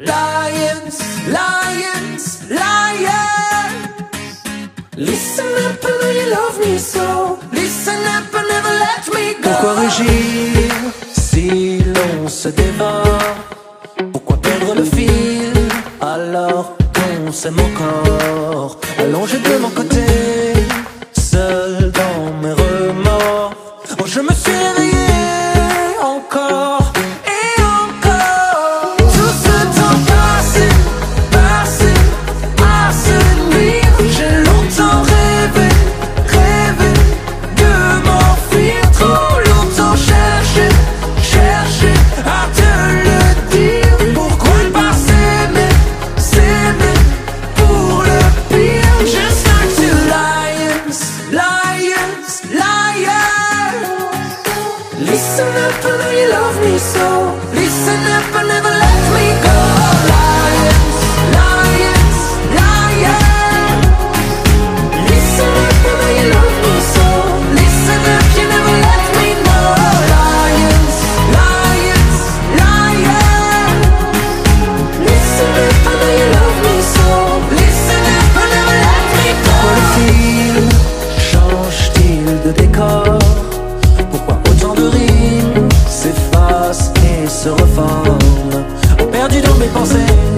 Lions, lions, lions. Listen up, I know you love me so. Listen up and never let me go. Pourquoi rugir si l'on se dévore? Pourquoi perdre le fil alors qu'on s'aime encore? Allongé de mon côté, seul dans mes remords. Oh, je me suis réveillé encore et encore. Tout ce temps passé, passé à se nuire. J'ai longtemps rêvé, rêvé de m'enfuir. Trop longtemps cherché, cherché à te le dire. Pourquoi ne pas s'aimer, s'aimer pour le pire? Just like two lions, lions, lions. Listen up, I know you love me so. Listen up and never let me go. Lions, lions, lions. Listen up, I know you love me so. Listen up, you never let me know. Lions, lions, lions. Listen up, I know you love me so. Listen up and never let me go. Pourquoi le film change-t-il de décor? Pourquoi autant de rimes s'effacent et se reforment? Perdu dans mes pensées,